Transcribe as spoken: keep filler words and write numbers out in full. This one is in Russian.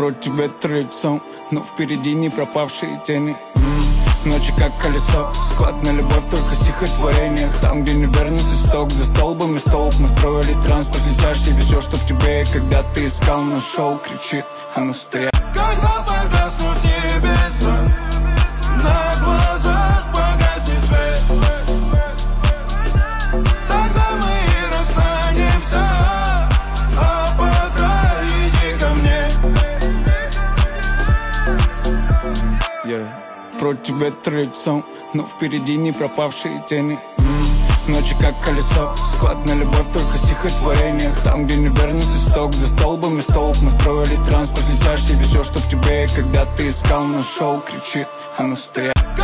Против ветра лицом, но впереди не пропавшие тени. Ночи как колесо, склад на любовь только в стихотворениях. Там, где неверность исток, за столбами столб. Мы строили транспорт, летящий, все, что в тебе. Когда ты искал, нашел, кричит о настоящем. Когда погаснут небеса, на глазах погаснет свет, тогда мы и расстанемся. А пока иди ко мне. Yeah. Против ветра лицом, но впереди не пропавшие тени. Ночи как колесо, склад на любовь только в стихотворениях. Там, где неверность исток, за столбами столб. Мы строили транспорт, летящий, все, что в тебе. Когда ты искал, нашел, кричит о настоящем.